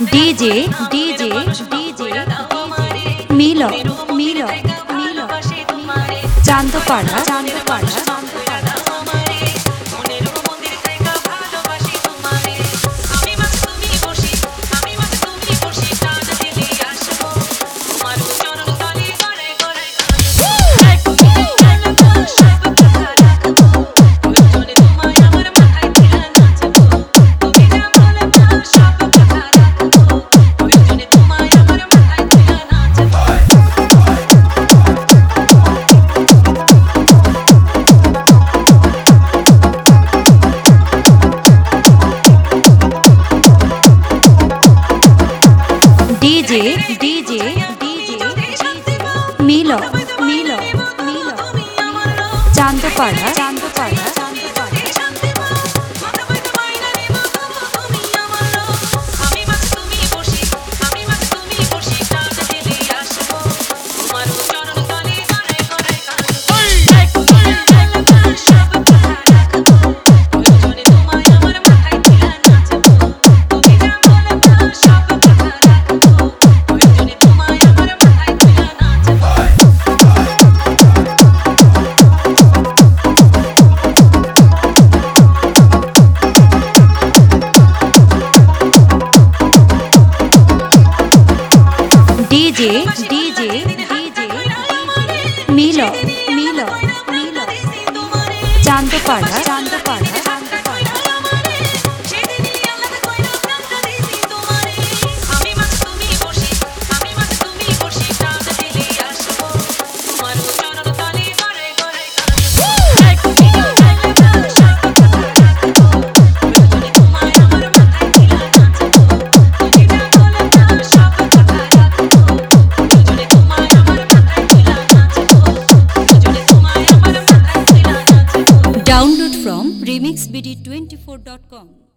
DJ DJ DJ Milo Milo Milo Chandpara Chandpara DJ DJ DJ Milo Milo Milo Chandpara Chandpara DJ DJ DJ Milo Milo Milo Chandpara Chandpara Download from remixbd24.com